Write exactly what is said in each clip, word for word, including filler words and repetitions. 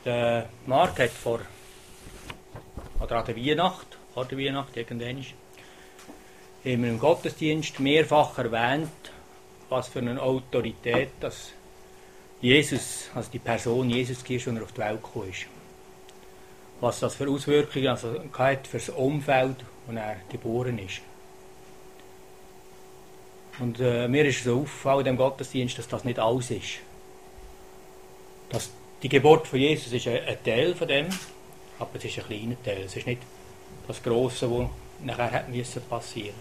Der Marc hat vor, oder an der Weihnacht, vor der Weihnacht irgendwann, in einem Gottesdienst mehrfach erwähnt, was für eine Autorität das Jesus, also die Person Jesus Christus, als er auf die Welt gekommen ist. Was das für Auswirkungen also hat für das Umfeld, wo er geboren ist. Und äh, mir ist so aufgefallen in diesem Gottesdienst, dass das nicht alles ist. Dass die Geburt von Jesus ist ein, ein Teil von dem, aber es ist ein kleiner Teil. Es ist nicht das Grosse, was nachher hätte müssen passieren.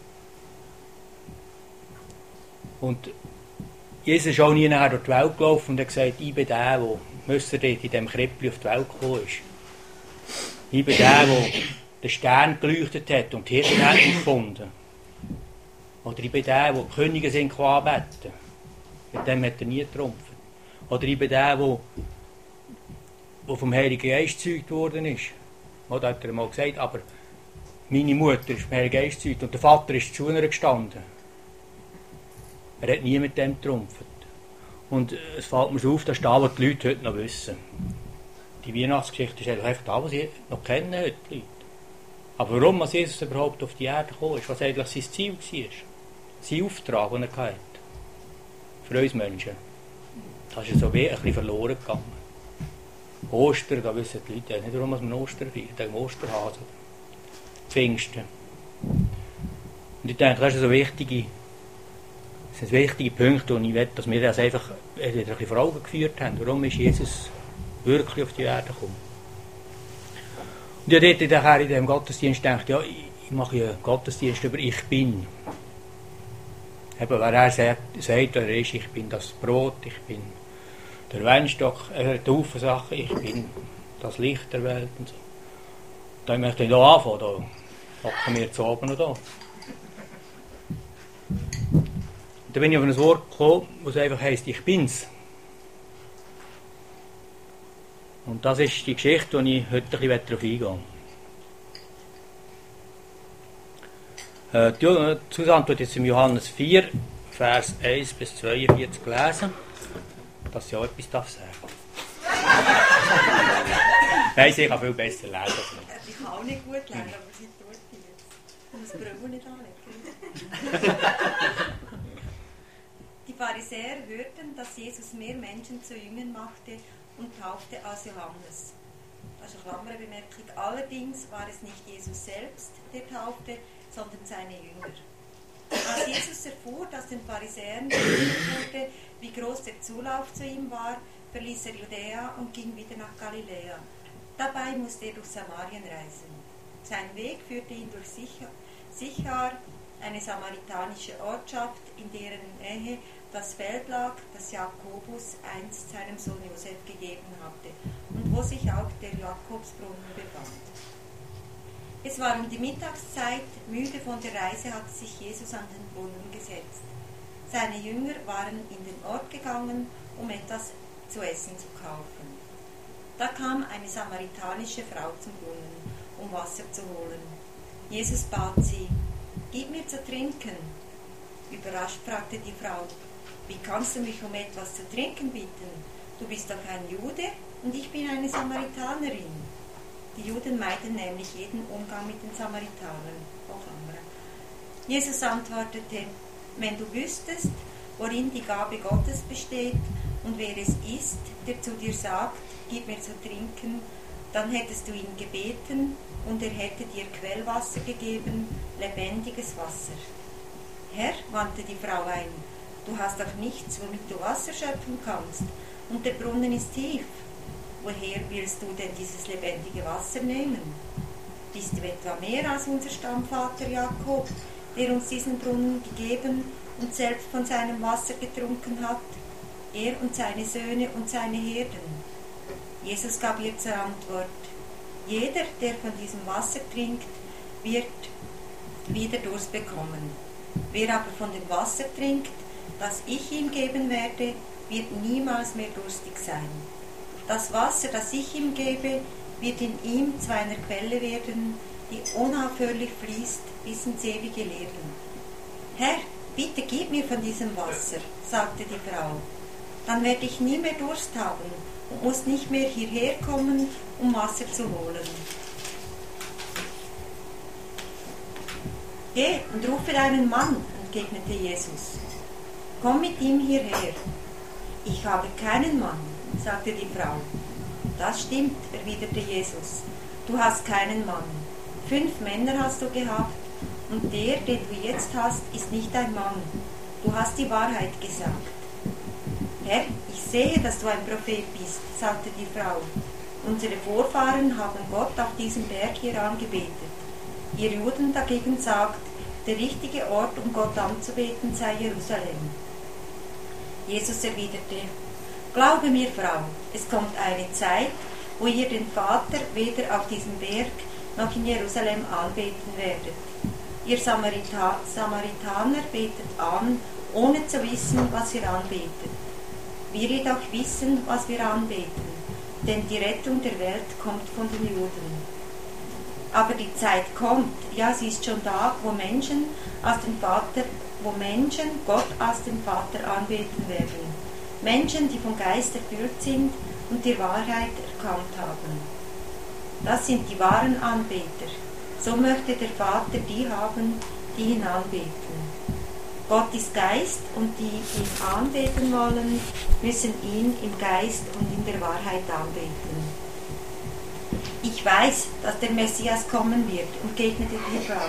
Und Jesus ist auch nie nachher durch die Welt gelaufen und hat gesagt, ich bin der, der Müsser in diesem Krippli auf die Welt gekommen ist. Ich bin der, der den Stern geleuchtet hat und die Hirten hat gefunden. Oder ich bin der, der die Könige sind anbeten. Mit dem hat er nie getrumpft. Oder ich bin der, der, der vom Heiligen Geist gezeugt worden ist. Oder hat er mal gesagt, aber meine Mutter ist vom Heiligen Geist gezeugt und der Vater ist zu ihr gestanden. Er hat nie mit dem getrumpft. Und es fällt mir so auf, dass das, was die Leute heute noch wissen. Die Weihnachtsgeschichte ist einfach das, was sie noch kennen heute, die Leute. Aber warum was Jesus überhaupt auf die Erde gekommen ist, was eigentlich sein Ziel war, sein Auftrag, den er hatte. Für uns Menschen. Das ist so wie ein bisschen verloren gegangen. Ostern, da wissen die Leute nicht, warum man Ostern feiert, den Osterhasen. Pfingsten. Und ich denke, das ist so wichtige, das sind wichtige Punkte, und ich will, dass wir das einfach wieder ein bisschen vor Augen geführt haben. Warum ist Jesus wirklich auf die Erde gekommen? Und ich habe dort in diesem Gottesdienst gedacht, ja, ich mache einen Gottesdienst über «Ich bin». Eben, wer er sagt, sagt, er ist, ich bin das Brot, ich bin der Weinstock, er hat Haufen Sachen, ich bin das Licht der Welt und so. Da möchte ich hier anfangen, da hocken wir zu oben noch da. Und da bin ich auf ein Wort gekommen, das einfach heisst, ich bin's. Und das ist die Geschichte, die ich heute ein bisschen darauf eingehen will. Äh, die Susanne tut jetzt im Johannes vier, Vers eins bis zweiundvierzig lesen, dass sie auch etwas darf sagen. Nein, sie kann viel besser lesen. Ich kann auch nicht gut lesen, aber sie tut jetzt. Und das Brümmel nicht anlegen. Die Pharisäer hörten, dass Jesus mehr Menschen zu Jüngern machte und taufte als Johannes. Das ist eine Klammerbemerkung. Allerdings war es nicht Jesus selbst, der taufte, sondern seine Jünger. Als Jesus erfuhr, dass den Pharisäern berichtet wurde, wie groß der Zulauf zu ihm war, verließ er Judäa und ging wieder nach Galiläa. Dabei musste er durch Samarien reisen. Sein Weg führte ihn durch Sichar, eine samaritanische Ortschaft, in deren Nähe das Feld lag, das Jakobus einst seinem Sohn Josef gegeben hatte und wo sich auch der Jakobsbrunnen befand. Es war um die Mittagszeit, müde von der Reise hatte sich Jesus an den Brunnen gesetzt. Seine Jünger waren in den Ort gegangen, um etwas zu essen zu kaufen. Da kam eine samaritanische Frau zum Brunnen, um Wasser zu holen. Jesus bat sie, »Gib mir zu trinken.« Überrascht fragte die Frau, »Wie kannst du mich um etwas zu trinken bitten? Du bist doch ein Jude und ich bin eine Samaritanerin.« Die Juden meiden nämlich jeden Umgang mit den Samaritanern. Jesus antwortete, »Wenn du wüsstest, worin die Gabe Gottes besteht und wer es ist, der zu dir sagt, gib mir zu trinken, dann hättest du ihn gebeten und er hätte dir Quellwasser gegeben, lebendiges Wasser.« »Herr«, wandte die Frau ein, »du hast doch nichts, womit du Wasser schöpfen kannst, und der Brunnen ist tief. Woher willst du denn dieses lebendige Wasser nehmen? Bist du etwa mehr als unser Stammvater Jakob, der uns diesen Brunnen gegeben und selbst von seinem Wasser getrunken hat, er und seine Söhne und seine Herden?« Jesus gab ihr zur Antwort, »Jeder, der von diesem Wasser trinkt, wird wieder Durst bekommen. Wer aber von dem Wasser trinkt, das ich ihm geben werde, wird niemals mehr durstig sein. Das Wasser, das ich ihm gebe, wird in ihm zu einer Quelle werden, die unaufhörlich fließt bis ins ewige Leben.« »Herr, bitte gib mir von diesem Wasser«, sagte die Frau, »dann werde ich nie mehr Durst haben und musst nicht mehr hierher kommen, um Wasser zu holen. Geh und rufe deinen Mann, entgegnete Jesus. Komm mit ihm hierher. Ich habe keinen Mann, sagte die Frau. Das stimmt, erwiderte Jesus. Du hast keinen Mann. Fünf Männer hast du gehabt, und der, den du jetzt hast, ist nicht dein Mann. Du hast die Wahrheit gesagt. Herr, ich sehe, dass du ein Prophet bist, sagte die Frau. Unsere Vorfahren haben Gott auf diesem Berg hier angebetet. Ihr Juden dagegen sagt, der richtige Ort, um Gott anzubeten, sei Jerusalem. Jesus erwiderte, Glaube mir, Frau, es kommt eine Zeit, wo ihr den Vater weder auf diesem Berg noch in Jerusalem anbeten werdet. Ihr Samarita- Samaritaner betet an, ohne zu wissen, was ihr anbetet. Wir jedoch wissen, was wir anbeten, denn die Rettung der Welt kommt von den Juden. Aber die Zeit kommt, ja, sie ist schon da, wo Menschen aus dem Vater, wo Menschen Gott aus dem Vater anbeten werden. Menschen, die vom Geist erfüllt sind und die Wahrheit erkannt haben. Das sind die wahren Anbeter. So möchte der Vater die haben, die ihn anbeten. Gott ist Geist und die ihn anbeten wollen, müssen ihn im Geist und in der Wahrheit anbeten. Ich weiß, dass der Messias kommen wird, entgegnete die Frau.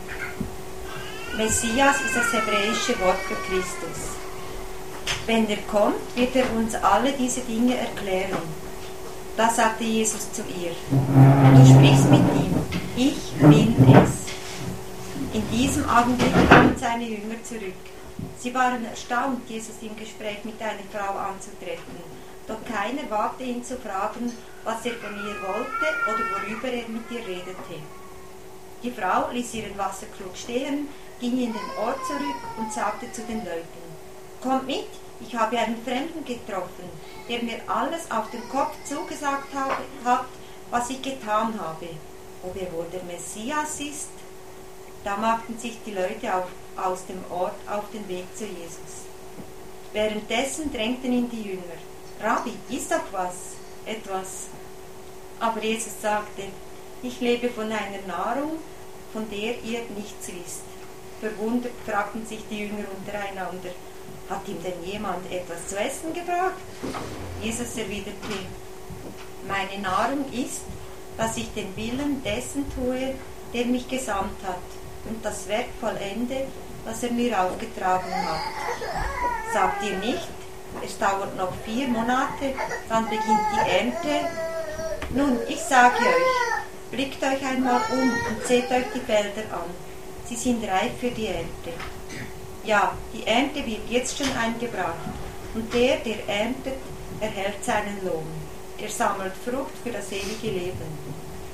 Messias ist das hebräische Wort für Christus. Wenn er kommt, wird er uns alle diese Dinge erklären. Da sagte Jesus zu ihr, du sprichst mit ihm, ich bin es. In diesem Augenblick kamen seine Jünger zurück. Sie waren erstaunt, Jesus im Gespräch mit einer Frau anzutreffen. Doch keiner wagte ihn zu fragen, was er von ihr wollte oder worüber er mit ihr redete. Die Frau ließ ihren Wasserkrug stehen, ging in den Ort zurück und sagte zu den Leuten, kommt mit, ich habe einen Fremden getroffen, der mir alles auf den Kopf zugesagt hat, was ich getan habe. Ob er wohl der Messias ist? Da machten sich die Leute auf, aus dem Ort auf den Weg zu Jesus. Währenddessen drängten ihn die Jünger. Rabbi, iss doch was, etwas. Aber Jesus sagte, ich lebe von einer Nahrung, von der ihr nichts wisst. Verwundert fragten sich die Jünger untereinander, hat ihm denn jemand etwas zu essen gebracht? Jesus erwiderte, meine Nahrung ist, dass ich den Willen dessen tue, der mich gesandt hat, und das Werk vollende, das er mir aufgetragen hat. Sagt ihr nicht, es dauert noch vier Monate, dann beginnt die Ernte? Nun, ich sage euch, blickt euch einmal um und seht euch die Felder an. Sie sind reif für die Ernte. Ja, die Ernte wird jetzt schon eingebracht, und der, der erntet, erhält seinen Lohn. Er sammelt Frucht für das ewige Leben.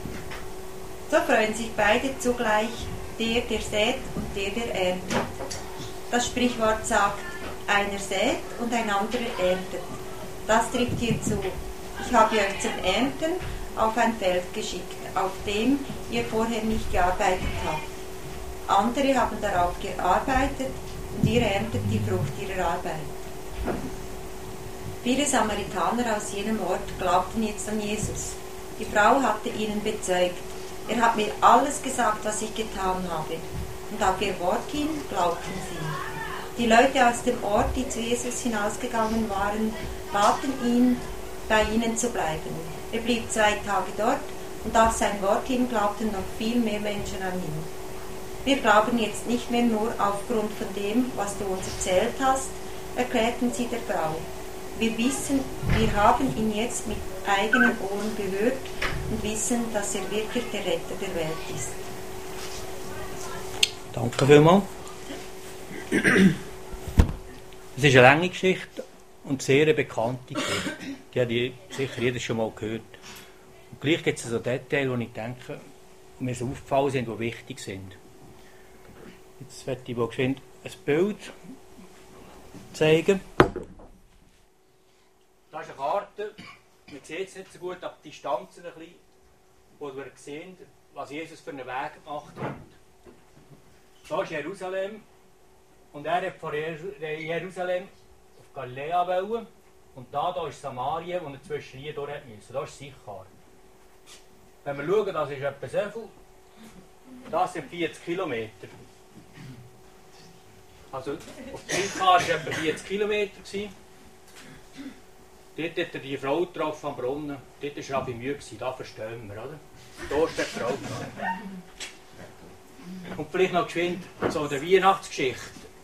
So freuen sich beide zugleich, der, der sät und der, der erntet. Das Sprichwort sagt, einer sät und ein anderer erntet. Das trifft hier zu. Ich habe euch zum Ernten auf ein Feld geschickt, auf dem ihr vorher nicht gearbeitet habt. Andere haben darauf gearbeitet und ihr erntet die Frucht ihrer Arbeit. Viele Samaritaner aus jenem Ort glaubten jetzt an Jesus. Die Frau hatte ihnen bezeugt, er hat mir alles gesagt, was ich getan habe. Und auf ihr Wort hin glaubten sie. Die Leute aus dem Ort, die zu Jesus hinausgegangen waren, baten ihn, bei ihnen zu bleiben. Er blieb zwei Tage dort und auf sein Wort hin glaubten noch viel mehr Menschen an ihn. Wir glauben jetzt nicht mehr nur aufgrund von dem, was du uns erzählt hast, erklärten sie der Frau. Wir wissen, wir haben ihn jetzt mit eigenen Ohren gehört und wissen, dass er wirklich der Retter der Welt ist. Danke vielmals. Es ist eine lange Geschichte und sehr eine bekannte Geschichte. Die hat sicher jeder schon mal gehört. Und gleich gibt es so Details, die ich denke, mir so aufgefallen sind, die wichtig sind. Jetzt werde ich mal geschwind ein Bild zeigen. Da ist eine Karte. Man sieht es nicht so gut, ab Distanzen ein bisschen, wo wir sehen, was Jesus für einen Weg gemacht hat. Da ist Jerusalem und er hat von Jerusalem auf Galiläa wollen. Und da, da ist Samarien, wo er zwischen hier durch musste. Da ist Sichar. Wenn wir schauen, das ist etwa so viel. Das sind vierzig Kilometer. Also auf Sichar war etwa vierzig Kilometer. Dort hat er die Frau getroffen am Brunnen. Dort war Rabbi Mühe. Da verstehen wir, oder? Da ist die Frau. Und vielleicht noch geschwind so der Weihnachtsgeschichte.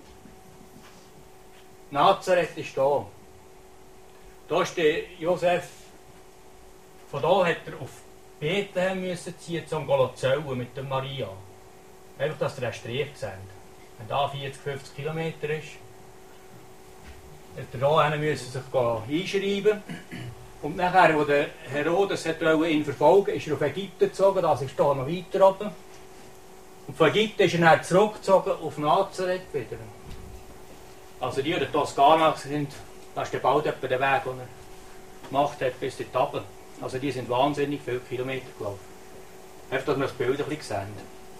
Nazareth ist da. Da ist der Josef. Von da hat er auf Bethlehem müssen ziehen, zum Golozäuen mit der Maria. Einfach, dass ihr einen Strich seht. Wenn da vierzig, fünfzig Kilometer ist, hätte er da müssen sich einschreiben. Und nachher, als der Herodes ihn verfolgen wollte, ist er auf Ägypten gezogen, das ist hier noch weiter oben. Und von Ägypten ist er dann zurückgezogen auf Nazareth wieder. Also die, die in Toskana sind, das ist bald etwa der Weg, den er gemacht hat, bis dort runter. Also die sind wahnsinnig viele Kilometer gelaufen. Einfach, dass wir das Bild ein bisschen sehen.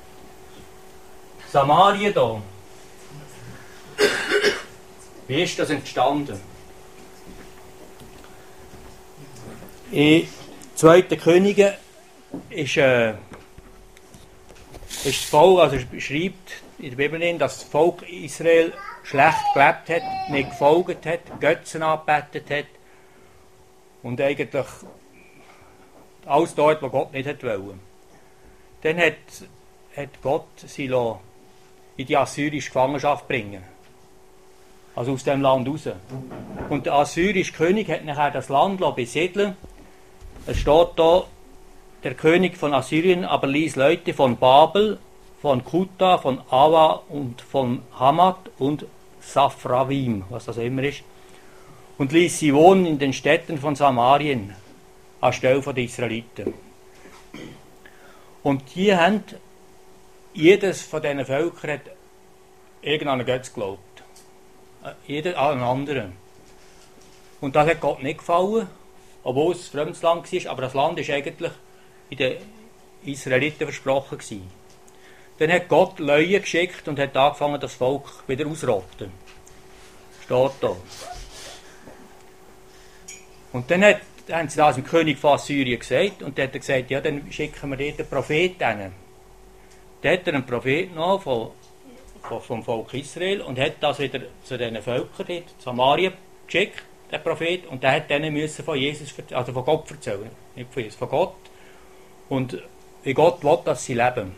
Samarien hier. Wie ist das entstanden? In zweiten Könige ist, äh, ist das Volk, also schreibt in der Bibel, dass das Volk Israel schlecht gelebt hat, nicht gefolgt hat, Götzen angebetet hat und eigentlich alles dort, wo Gott nicht wollte. Dann hat, hat Gott sie in die assyrische Gefangenschaft bringen. Also aus dem Land raus. Und der assyrische König hat nachher das Land besiedeln. Es steht da, der König von Assyrien aber ließ Leute von Babel, von Kuta, von Awa und von Hamat und Saphravim, was das immer ist, und ließ sie wohnen in den Städten von Samarien, anstelle der Israeliten. Und hier haben jedes von diesen Völkern hat irgendeinen Götz geglaubt. Jeder an einen anderen. Und das hat Gott nicht gefallen, obwohl es ein fremdes Land war, aber das Land war eigentlich in den Israeliten versprochen gewesen. Dann hat Gott Leute geschickt und hat angefangen, das Volk wieder auszurotten. Steht da. Und dann hat, haben sie das dem König von Assyrien gesagt und dann hat er gesagt, ja, dann schicken wir dort einen Propheten hin. Dann hat er einen Propheten noch von, von, vom Volk Israel und hat das wieder zu diesen Völkern dort, Samarien, geschickt, der Prophet, und der hat denen müssen von Jesus, also von Gott erzählen, nicht von Jesus, von Gott. Und wie Gott will, dass sie leben.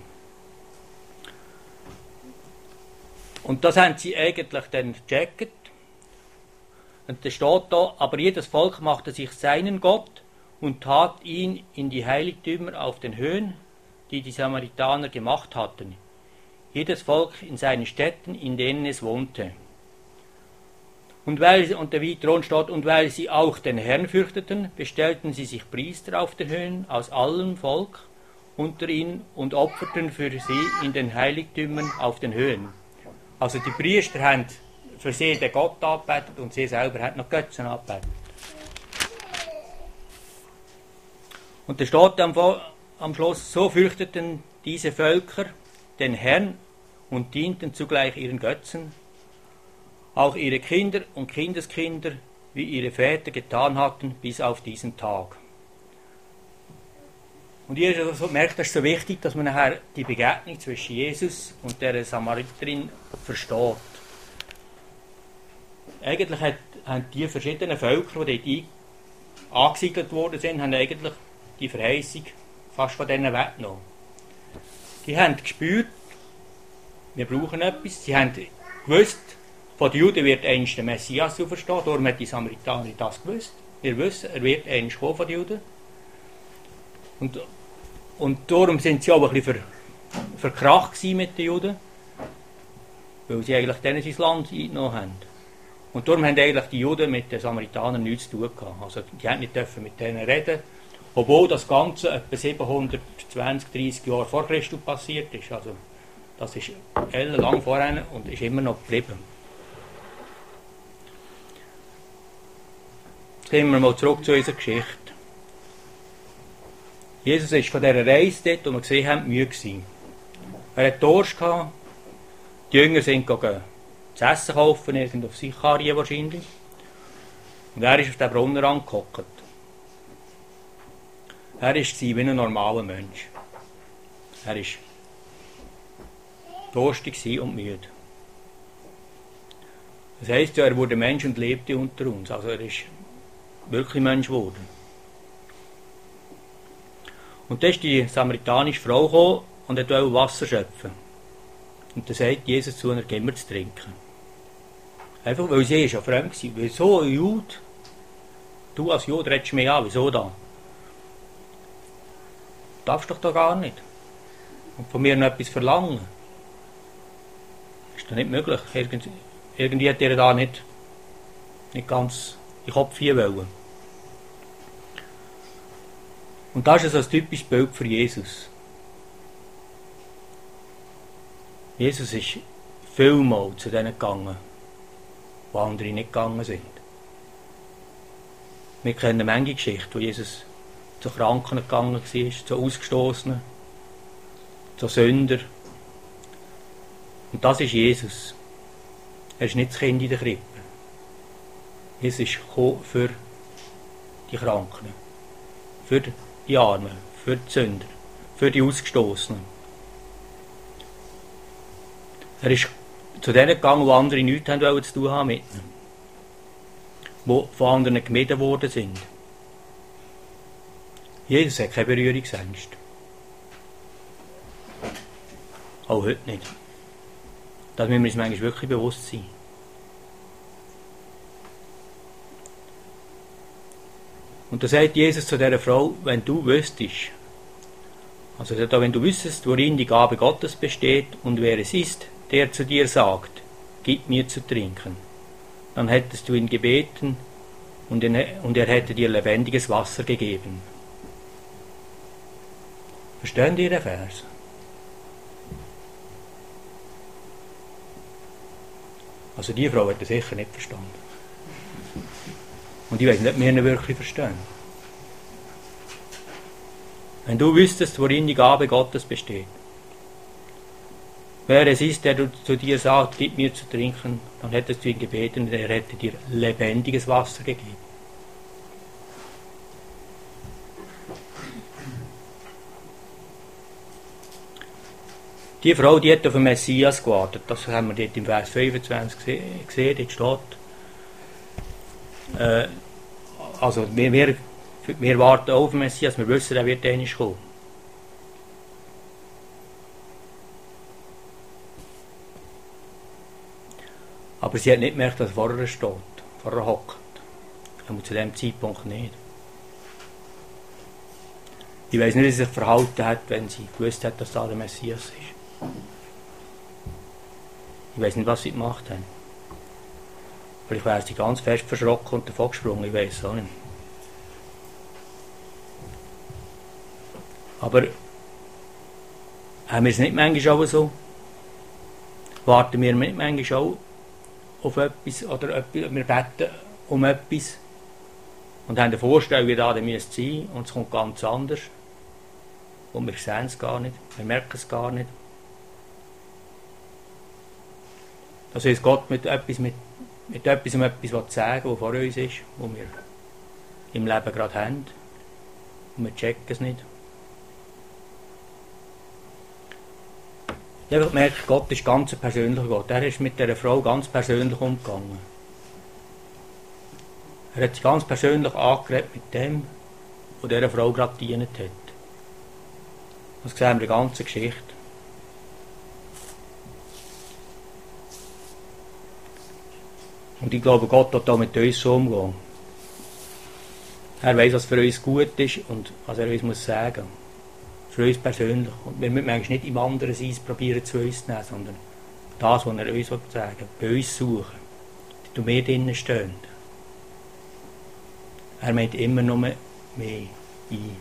Und das haben sie eigentlich dann gecheckt. Und da steht da, aber jedes Volk machte sich seinen Gott und tat ihn in die Heiligtümer auf den Höhen, die die Samaritaner gemacht hatten. Jedes Volk in seinen Städten, in denen es wohnte. Und weil, und der weiter steht, und weil sie auch den Herrn fürchteten, bestellten sie sich Priester auf den Höhen aus allem Volk unter ihnen und opferten für sie in den Heiligtümern auf den Höhen. Also die Priester haben für sie den Gott angebetet und sie selber haben noch Götzen angebetet. Und da steht am, am Schluss, so fürchteten diese Völker den Herrn und dienten zugleich ihren Götzen, auch ihre Kinder und Kindeskinder, wie ihre Väter getan hatten, bis auf diesen Tag. Und ihr also merkt, das ist so wichtig, dass man nachher die Begegnung zwischen Jesus und der Samariterin versteht. Eigentlich hat, haben die verschiedenen Völker, die dort angesiedelt worden sind, haben eigentlich die Verheißung fast von denen weggenommen. Die haben gespürt, wir brauchen etwas. Sie haben gewusst, von den Juden wird einst der Messias auferstehen, darum hat die Samaritaner das gewusst. Wir wissen, er wird einst kommen von den Juden. Und, und darum sind sie auch ein bisschen ver, verkracht mit den Juden, weil sie eigentlich denen sein Land eingenommen haben. Und darum haben eigentlich die Juden mit den Samaritanern nichts zu tun gehabt. Also die haben nicht dürfen mit denen reden, obwohl das Ganze etwa siebenhundertzwanzig, dreissig Jahre vor Christus passiert ist. Also das ist ellenlang vorher und ist immer noch geblieben. Jetzt kommen wir mal zurück zu unserer Geschichte. Jesus war von dieser Reise dort, wo wir gesehen haben, müde gewesen. Er hatte Durst gehabt. Die Jünger sind gegangen zu essen kaufen, irgendwo auf Sicharien wahrscheinlich. Und er ist auf den Brunnen angehockt. Er war wie ein normaler Mensch. Er war durstig und müde. Das heisst ja, er wurde Mensch und lebte unter uns. Also er ist wirklich Mensch geworden. Und dann ist die samaritanische Frau gekommen und wollte Wasser schöpfen. Und dann sagt Jesus zu ihr, gib mir zu trinken. Einfach, weil sie ja fremd war. Wieso ein Jude? Du als Jude redest mich an, wieso da? Du darfst doch da gar nicht. Und von mir noch etwas verlangen. Ist doch nicht möglich. Irgendwie, irgendwie hat er da nicht, nicht ganz in den Kopf hier wollen. Und das ist so ein typisches Bild für Jesus. Jesus ist vielmal zu denen gegangen, wo andere nicht gegangen sind. Wir kennen manche Geschichten, wo Jesus zu Kranken gegangen war, zu Ausgestoßenen, zu Sündern. Und das ist Jesus. Er ist nicht das Kind in der Krippe. Jesus ist gekommen für die Kranken, für die Armen, für die Sünder, für die Ausgestoßenen. Er ist zu denen gegangen, wo andere nichts haben zu tun haben mit ihm. Die von anderen gemieden worden sind. Jesus hat keine Berührungsängste. Auch heute nicht. Das müssen wir uns manchmal wirklich bewusst sein. Und da sagt Jesus zu dieser Frau, wenn du wüsstest, also wenn du wüsstest, worin die Gabe Gottes besteht und wer es ist, der zu dir sagt, gib mir zu trinken, dann hättest du ihn gebeten und er hätte dir lebendiges Wasser gegeben. Verstehen Sie den Vers? Also die Frau hat das sicher nicht verstanden. Und ich weiß nicht, ob wir ihn wirklich verstehen. Wenn du wüsstest, worin die Gabe Gottes besteht, wer es ist, der zu dir sagt, gib mir zu trinken, dann hättest du ihn gebeten und er hätte dir lebendiges Wasser gegeben. Die Frau, die hat auf den Messias gewartet. Das haben wir dort im Vers fünfundzwanzig gesehen. Dort steht, äh, also wir, wir, wir warten auf den Messias, wir wissen, er wird einmal kommen. Aber sie hat nicht gemerkt, dass er vor ihr steht, vor ihr hockt. Aber zu dem Zeitpunkt nicht. Ich weiß nicht, wie sie sich verhalten hat, wenn sie gewusst hat, dass da der Messias ist. Ich weiß nicht, was sie gemacht haben. Vielleicht wäre sie ganz fest verschrocken und davon gesprungen, ich weiß es auch nicht. Aber haben wir es nicht manchmal auch so? Warten wir nicht manchmal auch auf etwas oder etwas, wir beten um etwas und haben eine Vorstellung, wie das müsste sein und es kommt ganz anders und wir sehen es gar nicht, wir merken es gar nicht. Das heisst, Gott mit etwas, mit, mit etwas um etwas zu sagen, was vor uns ist, was wir im Leben gerade haben und wir checken es nicht. Ich habe gemerkt, Gott ist ganz ein persönlicher Gott. Er ist mit dieser Frau ganz persönlich umgegangen. Er hat sich ganz persönlich angeredet mit dem, der dieser Frau gerade gedient hat. Das sehen wir in der ganzen Geschichte. Und ich glaube, Gott wird da mit uns so umgehen. Er weiß, was für uns gut ist und was er uns muss sagen. Für uns persönlich. Und wir müssen eigentlich nicht im anderen Sein probieren zu uns zu nehmen, sondern das, was er uns sagen will, bei uns suchen. Die wir drinnen stehen. Er meint immer nur mehr ein.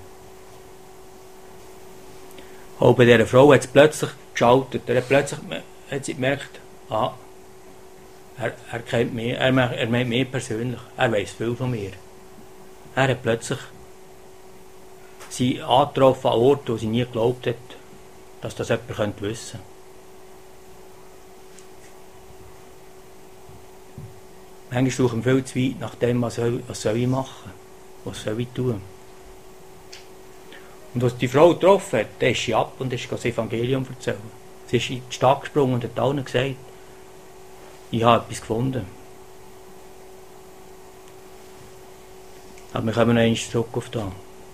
Auch bei dieser Frau hat es plötzlich geschaltet. Er hat plötzlich hat sie gemerkt, ah, er, er kennt mich, er, er meint mich persönlich. Er weiß viel von mir. Er hat plötzlich sie angetroffen an Orten, wo sie nie geglaubt hat, dass das jemand wissen könnte. Manchmal suchen wir viel zu weit nach dem, was soll, was soll ich machen, was soll ich tun. Und als die Frau getroffen hat, da ist sie ab und ist das Evangelium erzählen. Sie ist in die Stadt gesprungen und hat allen gesagt, ich habe etwas gefunden. Aber wir kommen noch einmal zurück auf das.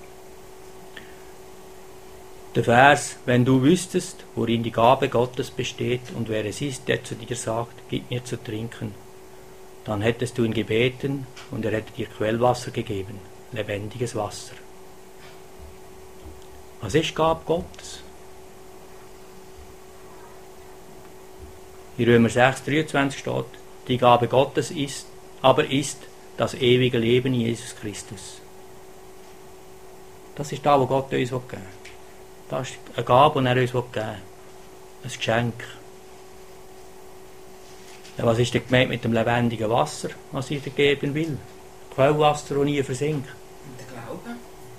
Der Vers, wenn du wüsstest, worin die Gabe Gottes besteht und wer es ist, der zu dir sagt, gib mir zu trinken, dann hättest du ihn gebeten und er hätte dir Quellwasser gegeben, lebendiges Wasser. Was ist die Gabe Gottes? In Römer sechs, dreiundzwanzig steht, die Gabe Gottes ist, aber ist das ewige Leben in Jesus Christus. Das ist das, was Gott uns geben will. Das ist eine Gabe, die er uns geben will. Ein Geschenk. Ja, was ist denn gemeint mit dem lebendigen Wasser, was ich dir geben will? Quellwasser, das nie versinkt. Der Glaube?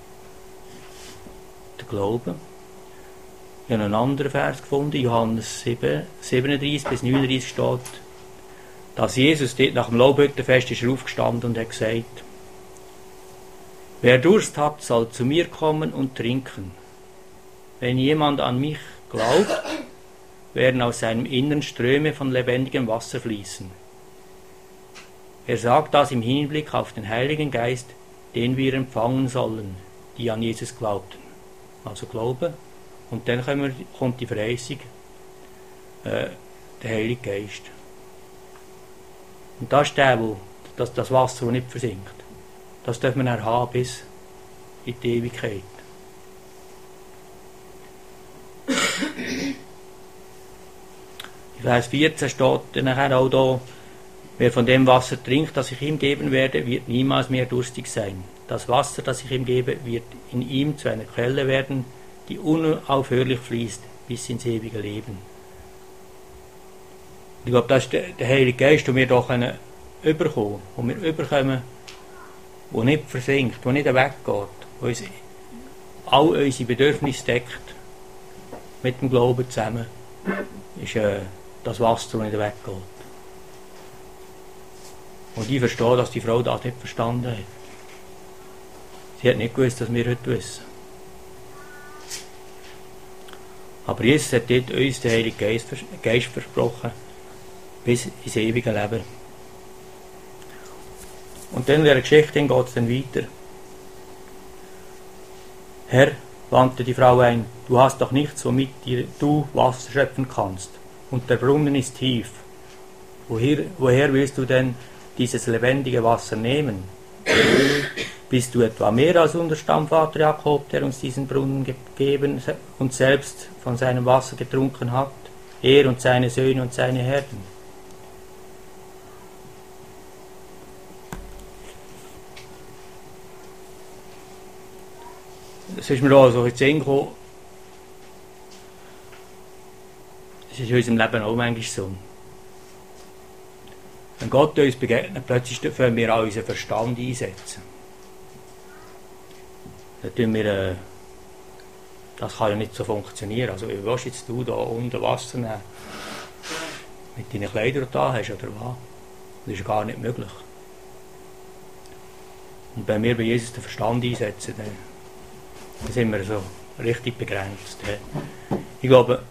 Der Glaube. Ich habe einen anderen Vers gefunden, Johannes sieben, siebenunddreißig bis neununddreißig steht, dass Jesus dort nach dem Laubhüttenfest ist aufgestanden und hat gesagt, wer Durst hat, soll zu mir kommen und trinken. Wenn jemand an mich glaubt, werden aus seinem Innern Ströme von lebendigem Wasser fließen. Er sagt das im Hinblick auf den Heiligen Geist, den wir empfangen sollen, die an Jesus glaubten. Also Glauben. Und dann kommt die Verheißung, äh, der Heilige Geist. Und das ist der, wo, das, das Wasser, das nicht versinkt. Das darf man erhaben bis in die Ewigkeit. In Vers vierzehn steht dann nachher auch da, wer von dem Wasser trinkt, das ich ihm geben werde, wird niemals mehr durstig sein. Das Wasser, das ich ihm gebe, wird in ihm zu einer Quelle werden, die unaufhörlich fließt bis ins ewige Leben. Ich glaube, das ist der, der Heilige Geist, den wir hier können überkommen, den wir überkommen, der nicht versinkt, der nicht weggeht, der uns all unsere Bedürfnisse deckt, mit dem Glauben zusammen, ist äh, das Wasser, das nicht weggeht. Und ich verstehe, dass die Frau das nicht verstanden hat. Sie hat nicht gewusst, was wir heute wissen. Aber Jesus hat dort uns den Heiligen Geist, Geist versprochen, bis ins ewige Leben. Und dann in der Geschichte geht es dann weiter. Herr, wandte die Frau ein, du hast doch nichts, womit du Wasser schöpfen kannst. Und der Brunnen ist tief. Woher, woher willst du denn dieses lebendige Wasser nehmen? Bist du etwa mehr als unser Stammvater Jakob, der uns diesen Brunnen gegeben und selbst von seinem Wasser getrunken hat, er und seine Söhne und seine Herden? Das ist mir auch so in den Sinn gekommen. Das ist in unserem Leben auch manchmal so. Wenn Gott uns begegnet, plötzlich können wir auch unseren Verstand einsetzen. Dann tun wir, äh, das kann ja nicht so funktionieren. Also, wie willst jetzt du da unter Wasser nehmen? Mit deinen Kleidern, die du da hast, oder was? Das ist gar nicht möglich. Und wenn wir bei Jesus den Verstand einsetzen, dann, dann sind wir so richtig begrenzt. Ich glaube,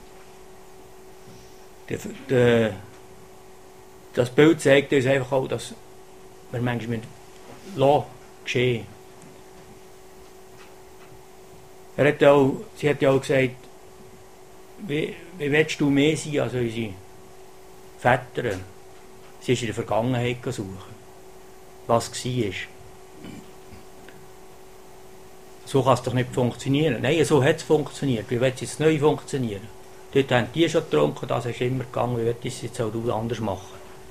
die, die, das Bild zeigt uns einfach auch, dass wir manchmal mit geschehen. Er hat auch, sie hat ja auch gesagt, wie, wie willst du mehr sein als unsere Väter? Sie ist in der Vergangenheit suchen, was war. So kann es doch nicht funktionieren. Nein, so hat es funktioniert. Wie wird es jetzt neu funktionieren? Dort haben die schon getrunken, das ist immer gegangen, wie wird es jetzt auch du anders machen?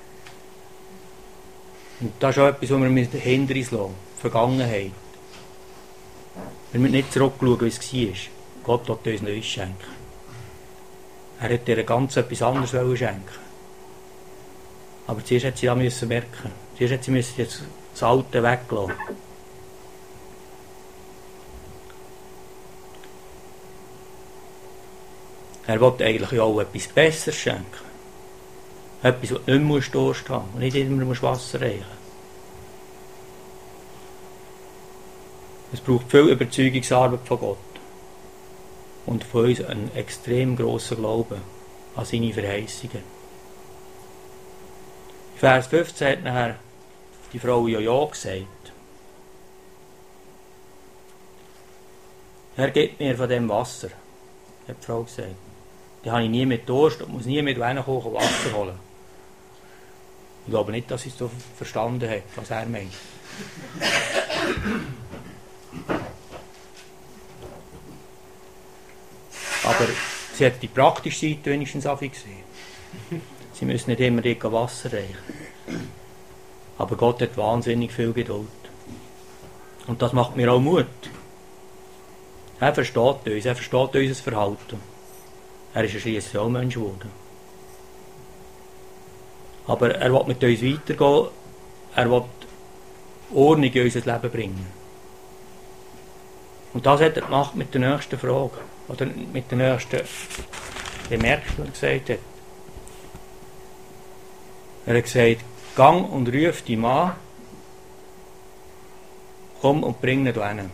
Und das ist auch etwas, was wir hinter uns lassen, die Vergangenheit. Wir müssen nicht zurückschauen, wie es war. Gott wollte uns Neues schenken. Er hätte ihr ganz etwas anderes schenken. Aber zuerst hat sie das müssen merken. Zuerst hat sie müssen jetzt das Alte weglassen. Er wollte eigentlich auch etwas Besseres schenken. Etwas, was du nicht mehr Durst haben musst und nicht immer musst Wasser reichen musst. Es braucht viel Überzeugungsarbeit von Gott und von uns einen extrem grossen Glauben an seine Verheißungen. In Vers fünfzehn hat nachher die Frau ja ja gesagt. Herr, gib mir von dem Wasser, hat die Frau gesagt. Dann habe ich nie mit Durst und muss nie mit reinkommen Wasser holen. Ich glaube nicht, dass sie es so verstanden hat, was er meint. Aber sie hat die praktische Seite wenigstens auch gesehen. Sie müssen nicht immer dort Wasser reichen. Aber Gott hat wahnsinnig viel Geduld. Und das macht mir auch Mut. Er versteht uns, er versteht unser Verhalten. Er ist ja schliesslich auch Mensch geworden. Aber er will mit uns weitergehen, er will Ordnung in unser Leben bringen. Und das hat er gemacht mit der nächsten Frage. Oder mit der nächsten Bemerkung, die er gesagt hat. Er hat gesagt, gang und ruf die Mann, komm und bring ihn hierhin.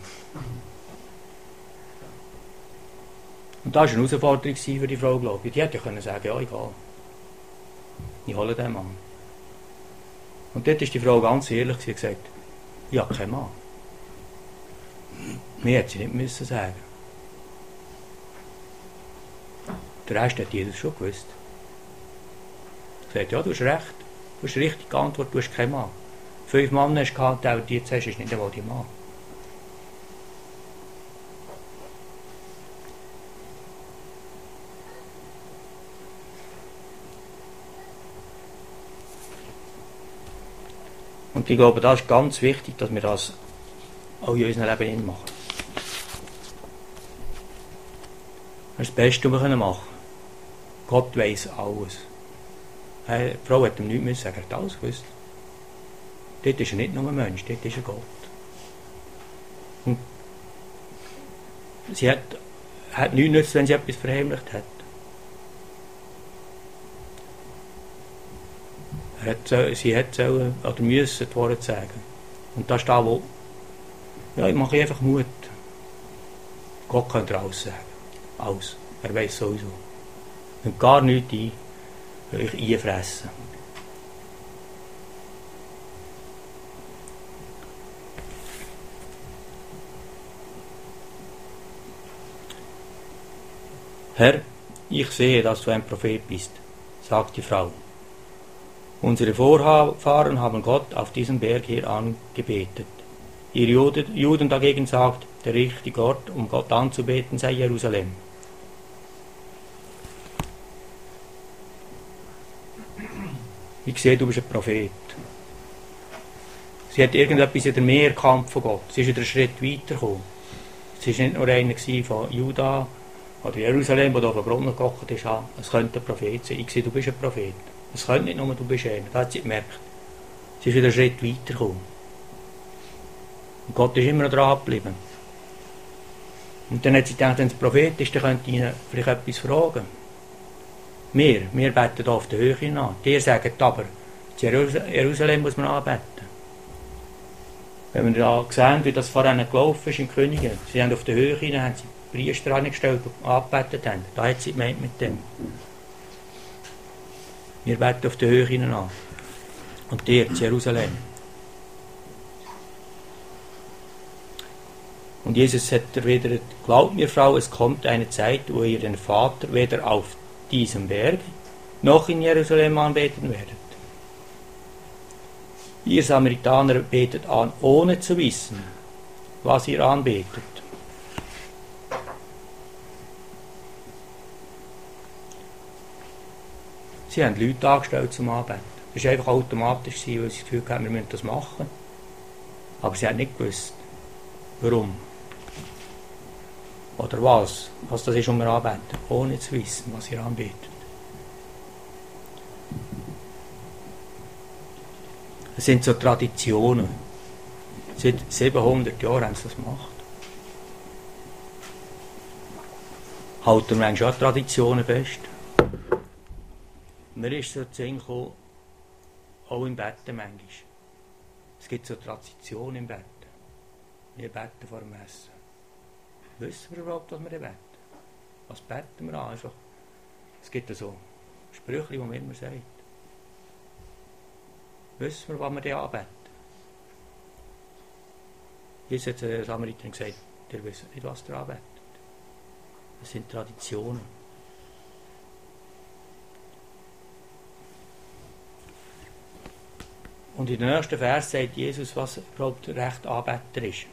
Und das war eine Herausforderung für die Frau, glaube ich. Die hätte ja können sagen, ja, ich gehe. Ich hole den Mann. Und dort ist die Frau ganz ehrlich und gesagt, ich habe keinen Mann. Mir hätte sie nicht müssen sagen. Der Rest hat Jesus schon gewusst. Er sagt, ja, du hast recht. Du hast richtig geantwortet, du hast keinen Mann. Fünf Männer hast du gehabt, aber die jetzt hast, ist nicht einmal die Mann. Und ich glaube, das ist ganz wichtig, dass wir das auch in unserem Leben machen. Das ist das Beste, was wir machen können. Gott weiss alles. Die Frau hat ihm nichts sagen, er hat alles gewusst. Dort ist er nicht nur ein Mensch, dort ist er Gott. Und sie hat, hat nichts genützt, wenn sie etwas verheimlicht hat. Er hat, sie hat sollen, oder müssen die Worte sagen. Und das ist da, wo ja, ich mache einfach Mut. Gott könnte alles sagen. Alles. Er weiss sowieso. Und gar nichts ein, euch einfressen. Herr, ich sehe, dass du ein Prophet bist, sagt die Frau. Unsere Vorfahren haben Gott auf diesem Berg hier angebetet. Ihr Juden dagegen sagt, der richtige Ort, um Gott anzubeten, sei Jerusalem. Ich sehe, du bist ein Prophet. Sie hat irgendetwas in der Meer erkannt von Gott. Sie ist wieder einen Schritt weitergekommen. Sie war nicht nur einer von Juda oder Jerusalem, der auf dem Brunnen gekocht ist. Es könnte ein Prophet sein. Ich sehe, du bist ein Prophet. Es könnte nicht nur, du bist einer. Das hat sie gemerkt. Sie ist wieder einen Schritt weitergekommen. Und Gott ist immer noch dran geblieben. Und dann hat sie gedacht, wenn es ein Prophet ist, dann könnte ich ihnen vielleicht etwas fragen. Wir, wir beten hier auf der Höhe an. Die sagen aber, in Jerusalem muss man anbeten. Wenn wir da sehen, wie das vor ihnen gelaufen ist im Könige, sie haben auf der Höhe hinein, haben sie Priester angestellt und angebetet haben. Da hat sie gemeint mit dem. Wir beten auf der Höhe hinein an. Und der in Jerusalem. Und Jesus hat erwidert, glaubt mir, Frau, es kommt eine Zeit, wo ihr den Vater weder auf diesem Berg noch in Jerusalem anbeten werdet. Ihr Samaritaner betet an, ohne zu wissen, was ihr anbetet. Sie haben Leute angestellt zum Anbeten. Das war einfach automatisch, weil sie das Gefühl hatten, wir müssen das machen. Aber sie haben nicht gewusst, warum. Oder was, was das ist, um wir anbeten, ohne zu wissen, was ihr anbetet. Es sind so Traditionen. Seit siebenhundert Jahren haben sie das gemacht. Halten wir eigentlich auch Traditionen fest. mir ist so zu Sinn gekommen, auch im Betten manchmal. Es gibt so Tradition im Betten. Wir beten vor dem Essen. Wissen wir überhaupt, was wir beten? Was beten wir an? Einfach. Es gibt ja so Sprüche, die man immer sagt. Wissen wir, was wir da anbeten? Jesus hat der Samariterin gesagt, ihr wisst nicht, was ihr anbetet. Das sind Traditionen. Und in der nächsten Vers sagt Jesus, was überhaupt recht Anbeter ist.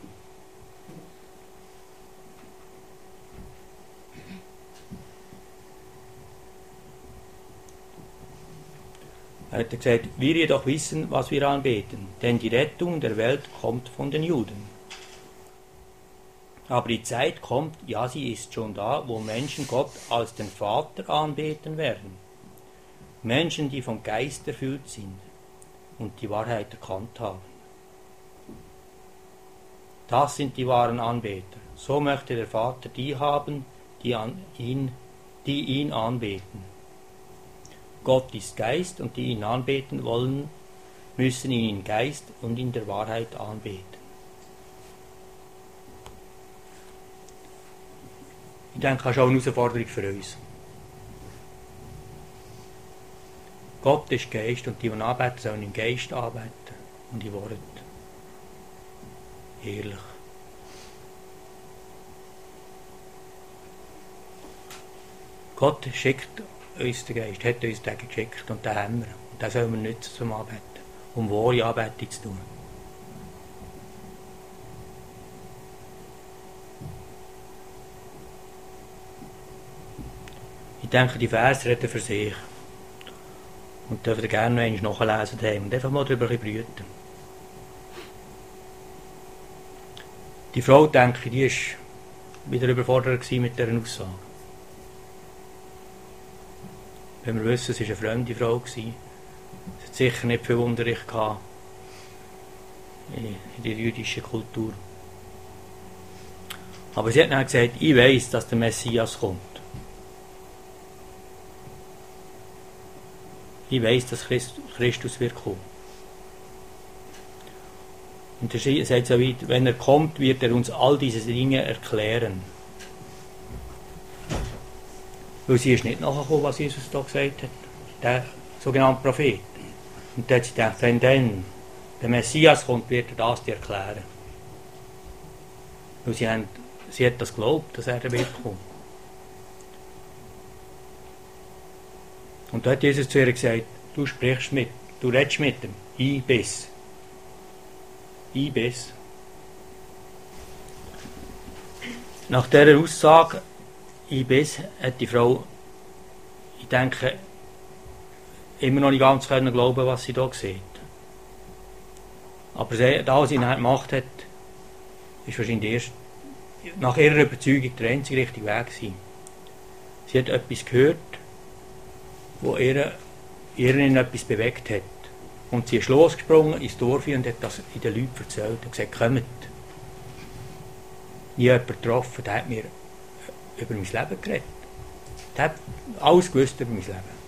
Er hat gesagt, wir jedoch wissen, was wir anbeten, denn die Rettung der Welt kommt von den Juden. Aber die Zeit kommt, ja sie ist schon da, wo Menschen Gott als den Vater anbeten werden. Menschen, die vom Geist erfüllt sind und die Wahrheit erkannt haben. Das sind die wahren Anbeter. So möchte der Vater die haben, die, an ihn, die ihn anbeten. Gott ist Geist und die ihn anbeten wollen, müssen ihn in Geist und in der Wahrheit anbeten. Ich denke, das ist auch eine Herausforderung für uns. Gott ist Geist und die, die ihn anbeten, sollen im Geist anbeten und in Wort. Ehrlich. Gott schickt uns den Geist, hat uns den geschickt und den haben wir. Und den sollen wir nutzen zum Anbeten, um wahre Anbetung zu tun. Ich denke, die Verse reden für sich. Und dürft ihr gerne noch einmal nachlesen daheim und einfach mal darüber brüten. Die Frau, denke ich, die war wieder überfordert mit dieser Aussage. Wenn wir wissen, es war eine fremde Frau, sie hat sicher nicht viel Unterricht gehabt in der jüdischen Kultur. Aber sie hat dann gesagt, ich weiss, dass der Messias kommt. Ich weiss, dass Christus wird kommen. Und er sagt so weit, wenn er kommt, wird er uns all diese Dinge erklären. Weil sie ist nicht nachgekommen, was Jesus da gesagt hat, der sogenannte Prophet. Und da hat sie gedacht, wenn dann der Messias kommt, wird er das dir erklären. Weil sie, haben, sie hat das geglaubt, dass er wird kommen. Und da hat Jesus zu ihr gesagt, du sprichst mit, du redest mit ihm, ich bin's. Ich bin's. Nach dieser Aussage, ich bin's, hat die Frau, ich denke, immer noch nicht ganz können glauben, was sie da sieht. Aber sie, das, was sie dann gemacht hat, ist wahrscheinlich erst nach ihrer Überzeugung der einzige richtige Weg gewesen. Sie hat etwas gehört, wo ihr, ihr in etwas bewegt hat. Und sie ist losgesprungen ins Dorf und hat das in den Leuten erzählt und gesagt, kommt. Ich habe jemanden getroffen, der hat mir über mein Leben geredet. Der hat alles gewusst über mein Leben.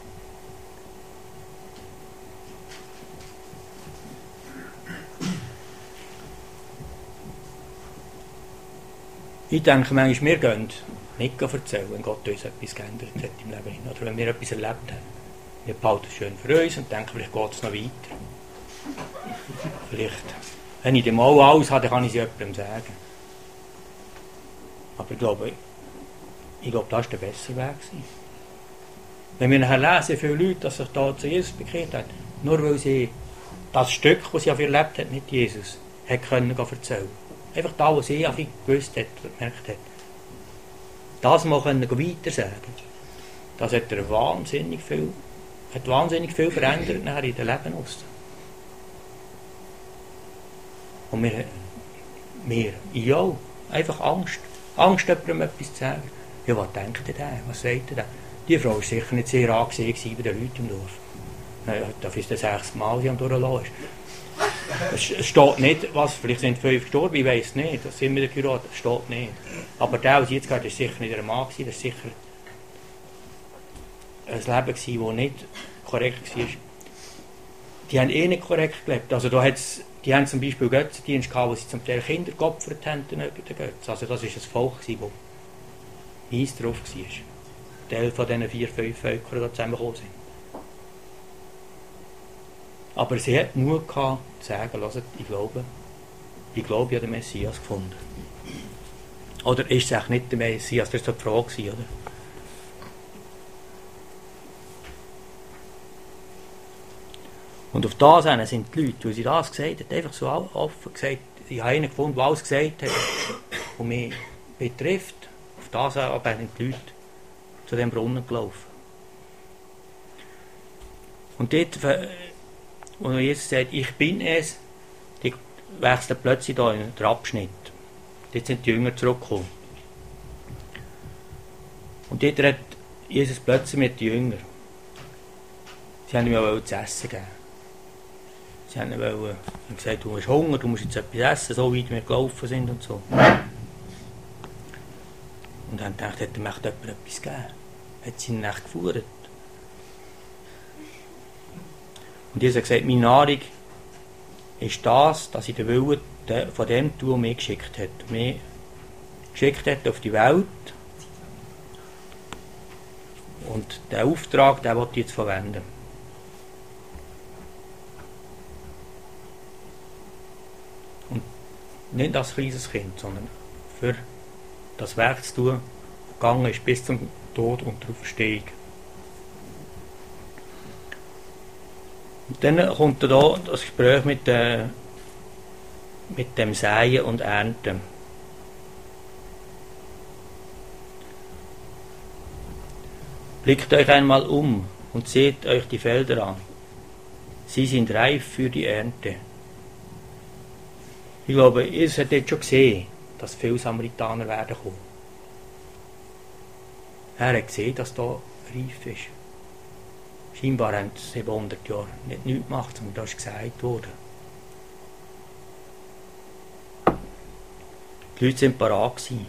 Ich denke manchmal, wir gehen nicht erzählen, wenn Gott uns etwas geändert hat im Leben. Oder wenn wir etwas erlebt haben. Wir behalten es schön für uns und denken, vielleicht geht es noch weiter. Vielleicht, wenn ich dem mal alles habe, dann kann ich es jemandem sagen. Aber ich glaube, ich glaube, das war der bessere Weg. Wenn wir nachher lesen, viele Leute, dass sich da zu Jesus bekehrt haben, nur weil sie das Stück, das sie erlebt hat mit Jesus, hat können erzählen. Einfach das, was sie gewusst hat, gemerkt hat. Das mal können weiter sagen. Das hat er wahnsinnig viel, hat wahnsinnig viel verändert nachher in den Leben aus. Und wir, wir, ich auch, einfach Angst. Angst, jemandem etwas zu sagen. Ja, was denkt ihr denn? Was sagt ihr denn? Die Frau war sicher nicht sehr angesehen bei den Leuten im Dorf. Naja, das ist das sechste Mal, sie am durchlassen ist. Es, es steht nicht, was, vielleicht sind fünf gestorben, ich weiss nicht, das sind wir der Kurat, das steht nicht. Aber der, was jetzt gehört, war sicher nicht der Mann, das war sicher ein Leben, das nicht korrekt war, die haben eh nicht korrekt gelebt. Also da hat's, die haben zum Beispiel Götzendienst gehabt, wo sie zum Teil Kinder geopfert haben, den Götzen. Also das war ein Volk, das heiß drauf war. Ein Teil von diesen vier, fünf Völkern, die zusammengekommen sind. Aber sie hat Mut gehabt, zu sagen, hört, ich glaube, ich glaube, ich habe den Messias gefunden. Oder ist es eigentlich nicht der Messias? Das war die Frage, oder? Und auf das hin sind die Leute, weil sie das gesagt haben, einfach so offen gesagt, ich habe einen gefunden, der alles gesagt hat, was mich betrifft. Auf das hin sind die Leute zu diesem Brunnen gelaufen. Und dort, wo Jesus sagt, ich bin es, die wechselt plötzlich da in den Abschnitt. Dort sind die Jünger zurückgekommen. Und dort redet Jesus plötzlich mit den Jüngern. Sie haben ihm ja zu essen gegeben. Sie haben wollen, gesagt, du hast Hunger, du musst jetzt etwas essen, so weit wir gelaufen sind und so. Und haben gedacht, hätte ihm echt jemand etwas gegeben. Hat sie ihn echt geführt. Und Jesus hat gesagt, meine Nahrung ist das, dass ich den Willen von dem tue, der mich geschickt hat. Mich geschickt hat auf die Welt. Und den Auftrag, den will ich jetzt verwenden. Und nicht als kleines Kind, sondern für das Werk zu tun, das gegangen ist bis zum Tod und der Auferstehung. Und dann kommt da das Gespräch mit, äh, mit dem Säen und Ernten. Blickt euch einmal um und seht euch die Felder an. Sie sind reif für die Ernte. Ich glaube, ihr habt jetzt schon gesehen, dass viele Samaritaner werden kommen. Er hat gesehen, dass da reif ist. Scheinbar haben sie siebenhundert Jahre nicht nichts gemacht, sondern das ist gesagt worden. Die Leute waren parat gewesen.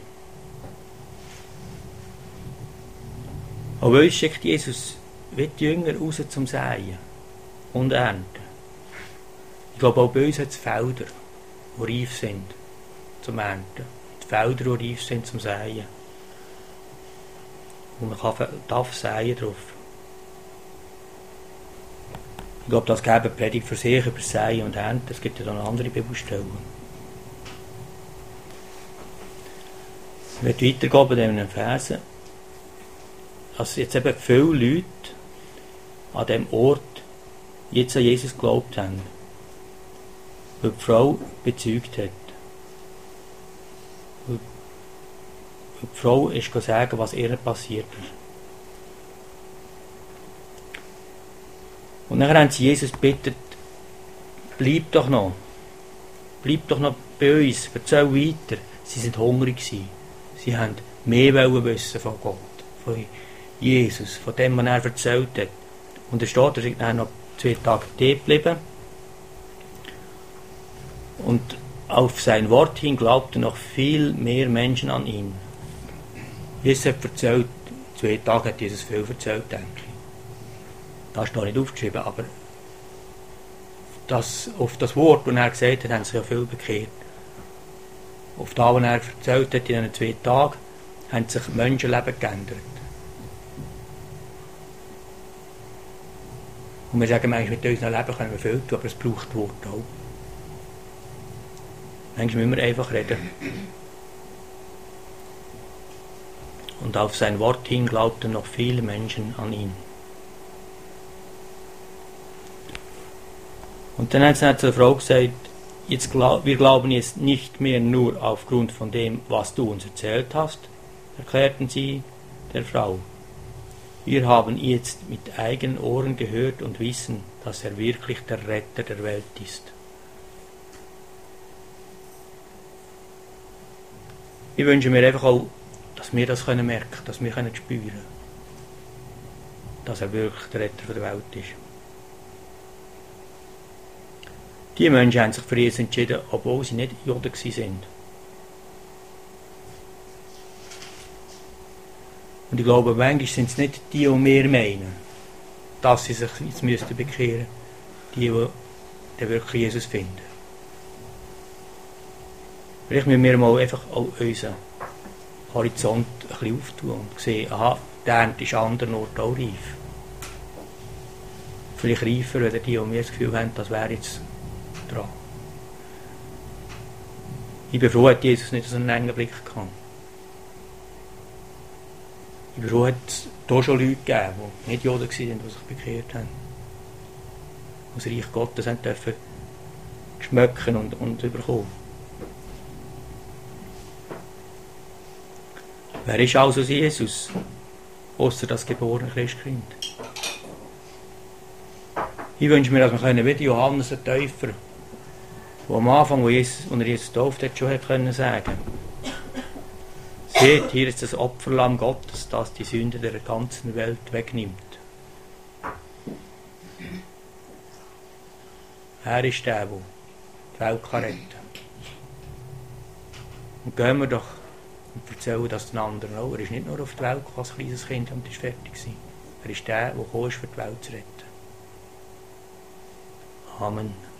Aber uns schickt Jesus wie die Jünger raus zum Säen und Ernten. Ich glaube, auch bei uns hat es Felder, die reif sind zum Ernten. Die Felder, die reif sind zum Säen. Und man kann, darf säen drauf. Ich glaube, das gäbe eine Predigt für sich über Säen und Ernten. Es gibt ja dann andere Bibelstellen. Ich werde weitergehen bei diesen Versen. Dass jetzt eben viele Leute an diesem Ort jetzt an Jesus geglaubt haben. Weil die Frau bezeugt hat. Weil die Frau ist sagen, was ihr passiert ist. Und dann haben sie Jesus gebeten, bleib doch noch. Bleib doch noch bei uns, erzähl weiter. Sie sind hungrig gewesen. Sie haben mehr wissen von Gott, von Jesus, von dem, was er erzählt hat. Und er steht, er ist dann noch zwei Tage dort geblieben. Und auf sein Wort hin glaubten noch viel mehr Menschen an ihn. Jesus hat erzählt, zwei Tage hat Jesus viel erzählt, denke ich. Das ist noch nicht aufgeschrieben, aber das, auf das Wort, das er gesagt hat, haben sich ja viel bekehrt. Auf das, was er erzählt hat in diesen zwei Tagen, haben sich Menschenleben geändert. Und wir sagen manchmal, mit unserem Leben können wir viel tun, aber es braucht Wort auch. Manchmal müssen wir einfach reden. Und auf sein Wort hin glaubten noch viele Menschen an ihn. Und dann hat sie zur Frau gesagt, jetzt glaub, wir glauben jetzt nicht mehr nur aufgrund von dem, was du uns erzählt hast, erklärten sie der Frau. Wir haben jetzt mit eigenen Ohren gehört und wissen, dass er wirklich der Retter der Welt ist. Ich wünsche mir einfach auch, dass wir das können merken, dass wir können spüren, dass er wirklich der Retter der Welt ist. Die Menschen haben sich für Jesus entschieden, obwohl sie nicht Juden waren. Und ich glaube, manchmal sind es nicht die, die wir meinen. dass sie sich jetzt müssten bekehren, die, die dann wirklich Jesus finden. Vielleicht müssen wir mal einfach auch unseren Horizont ein bisschen auftun und sehen, aha, der Ernte ist an anderen Orten auch reif. Vielleicht reifer, oder die, die wir das Gefühl haben, das wäre jetzt dran. Ich bin froh, dass Jesus nicht so einen engen Blick gehabt. Ich bin froh, dass es hier schon Leute gegeben, die nicht Juden waren, die sich bekehrt haben. Die das Reich Gottes haben dürfen schmecken und, und überkommen. Wer ist also Jesus, ausser das geborene Christkind? Ich wünsche mir, dass wir wie Johannes der Täufer, der am Anfang, wo, Jesus, wo er Jesus getauft hat, schon hätte können sagen. Seht, hier ist das Opferlamm Gottes, das die Sünde der ganzen Welt wegnimmt. Er ist der, der die Welt retten kann. Und gehen wir doch und erzählen das den anderen auch. Er ist nicht nur auf die Welt gekommen als kleines Kind und ist fertig gewesen. Er ist der, der gekommen ist, für die Welt zu retten. Amen.